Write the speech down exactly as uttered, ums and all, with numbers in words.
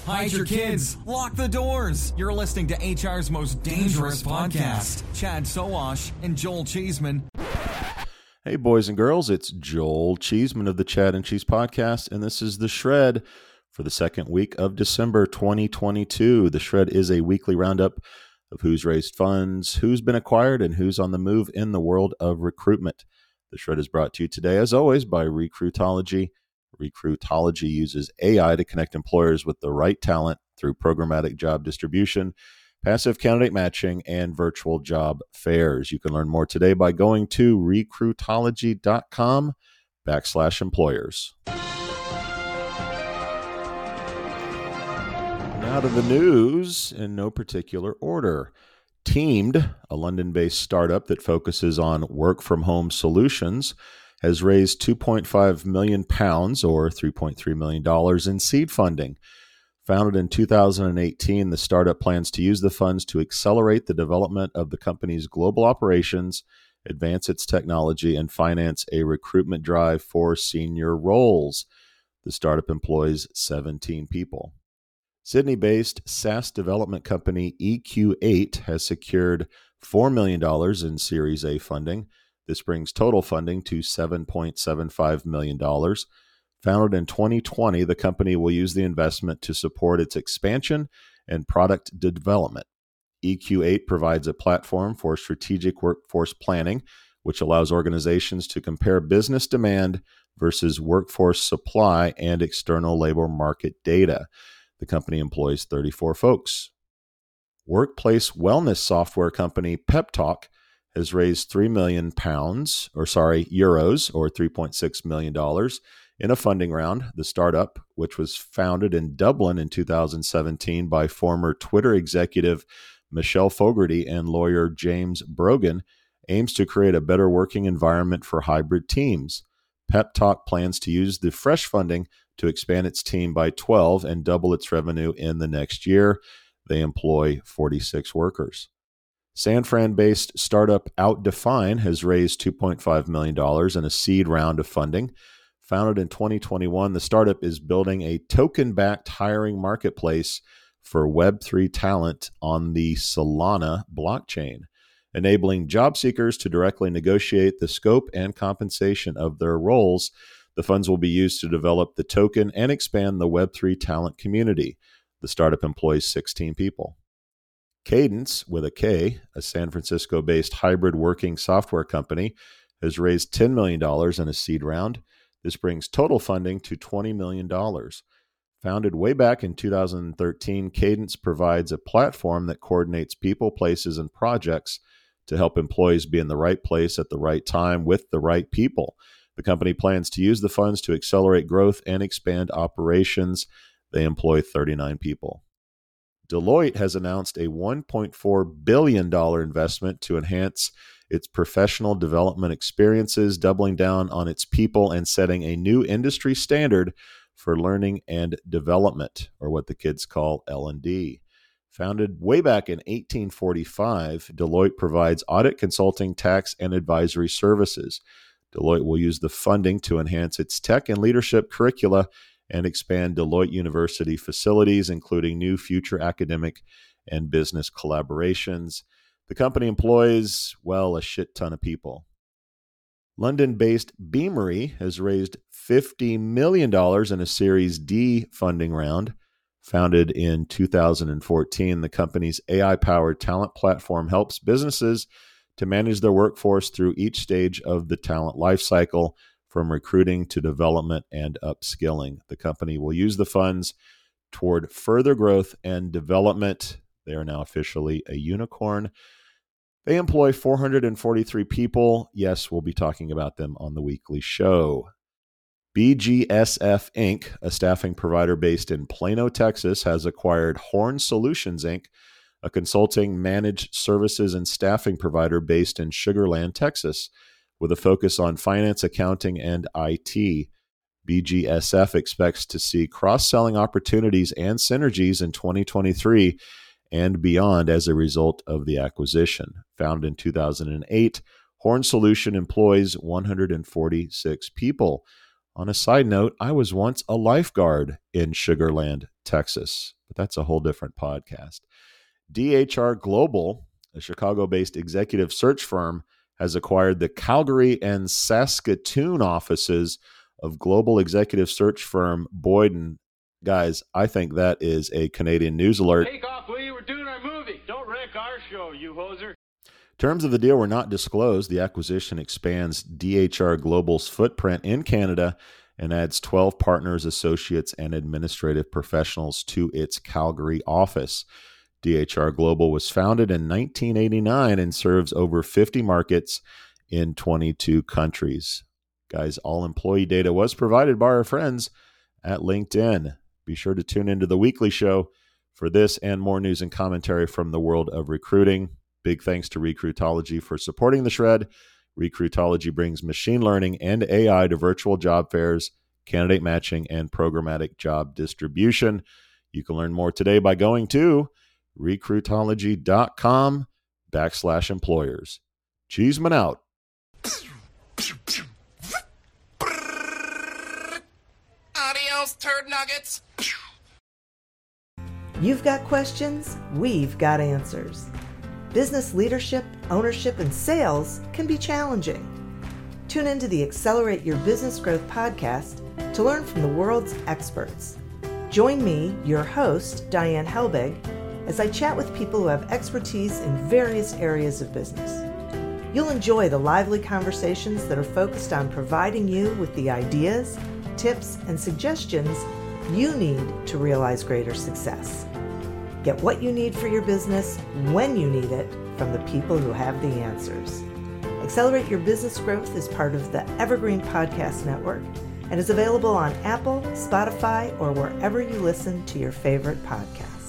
hide your kids, lock the doors. You're listening to H R's most dangerous podcast. Chad Sowash and Joel Cheeseman. Hey, boys and girls, it's Joel Cheeseman of the Chad and Cheese Podcast, and this is The Shred for the second week of December twenty twenty-two. The Shred is a weekly roundup of who's raised funds, who's been acquired, and who's on the move in the world of recruitment. The Shred is brought to you today, as always, by Recruitology. Recruitology uses A I to connect employers with the right talent through programmatic job distribution, passive candidate matching, and virtual job fairs. You can learn more today by going to recruitology.com backslash employers. Now to the news in no particular order. Teamed, a London-based startup that focuses on work-from-home solutions, has raised two point five million pounds or three point three million dollars in seed funding. Founded in two thousand eighteen, the startup plans to use the funds to accelerate the development of the company's global operations, advance its technology, and finance a recruitment drive for senior roles. The startup employs seventeen people. Sydney-based SaaS development company E Q eight has secured four million dollars in Series A funding. This brings total funding to seven point seven five million dollars. Founded in twenty twenty, the company will use the investment to support its expansion and product development. E Q eight provides a platform for strategic workforce planning, which allows organizations to compare business demand versus workforce supply and external labor market data. The company employs thirty-four folks. Workplace wellness software company PepTalk has raised three million pounds, or sorry, euros, or three point six million dollars in a funding round. The startup, which was founded in Dublin in two thousand seventeen by former Twitter executive Michelle Fogarty and lawyer James Brogan, aims to create a better working environment for hybrid teams. PepTalk plans to use the fresh funding to expand its team by twelve and double its revenue in the next year. They employ forty-six workers. San Fran-based startup Outdefine has raised two point five million dollars in a seed round of funding. Founded in twenty twenty-one, the startup is building a token-backed hiring marketplace for Web three talent on the Solana blockchain, enabling job seekers to directly negotiate the scope and compensation of their roles. The funds will be used to develop the token and expand the Web three talent community. The startup employs sixteen people. Cadence, with a K, a San Francisco-based hybrid working software company, has raised ten million dollars in a seed round. This brings total funding to twenty million dollars. Founded way back in two thousand thirteen, Cadence provides a platform that coordinates people, places, and projects to help employees be in the right place at the right time with the right people. The company plans to use the funds to accelerate growth and expand operations. They employ thirty-nine people. Deloitte has announced a one point four billion dollars investment to enhance its professional development experiences, doubling down on its people and setting a new industry standard for learning and development, or what the kids call L and D. Founded way back in eighteen forty-five, Deloitte provides audit, consulting, tax, and advisory services. Deloitte will use the funding to enhance its tech and leadership curricula and expand Deloitte University facilities, including new future academic and business collaborations. The company employs, well, a shit ton of people. London-based Beamery has raised fifty million dollars in a Series D funding round. Founded in two thousand fourteen, the company's A I-powered talent platform helps businesses to manage their workforce through each stage of the talent lifecycle, from recruiting to development and upskilling. The company will use the funds toward further growth and development. They are now officially a unicorn. They employ four hundred forty-three people. Yes, we'll be talking about them on the weekly show. B G S F Incorporated, a staffing provider based in Plano, Texas, has acquired Horn Solutions, Incorporated, a consulting, managed services, and staffing provider based in Sugar Land, Texas, with a focus on finance, accounting, and I T. B G S F expects to see cross-selling opportunities and synergies in twenty twenty-three and beyond as a result of the acquisition. Founded in two thousand eight, Horn Solution employs one hundred forty-six people. On a side note, I was once a lifeguard in Sugar Land, Texas, but that's a whole different podcast. D H R Global, a Chicago-based executive search firm, has acquired the Calgary and Saskatoon offices of global executive search firm Boyden. Guys, I think that is a Canadian news alert. Take off, will you? We're doing our movie. Don't wreck our show, you hoser. Terms of the deal were not disclosed. The acquisition expands D H R Global's footprint in Canada and adds twelve partners, associates, and administrative professionals to its Calgary office. D H R Global was founded in nineteen eighty-nine and serves over fifty markets in twenty-two countries. Guys, all employee data was provided by our friends at LinkedIn. Be sure to tune into the weekly show for this and more news and commentary from the world of recruiting. Big thanks to Recruitology for supporting the Shred. Recruitology brings machine learning and A I to virtual job fairs, candidate matching, and programmatic job distribution. You can learn more today by going to recruitology.com backslash employers. Cheeseman out. Adios, turd nuggets. You've got questions, we've got answers. Business leadership, ownership, and sales can be challenging. Tune into the Accelerate Your Business Growth podcast to learn from the world's experts. Join me, your host, Diane Helbig, as I chat with people who have expertise in various areas of business. You'll enjoy the lively conversations that are focused on providing you with the ideas, tips, and suggestions you need to realize greater success. Get what you need for your business when you need it from the people who have the answers. Accelerate Your Business Growth is part of the Evergreen Podcast Network and is available on Apple, Spotify, or wherever you listen to your favorite podcasts.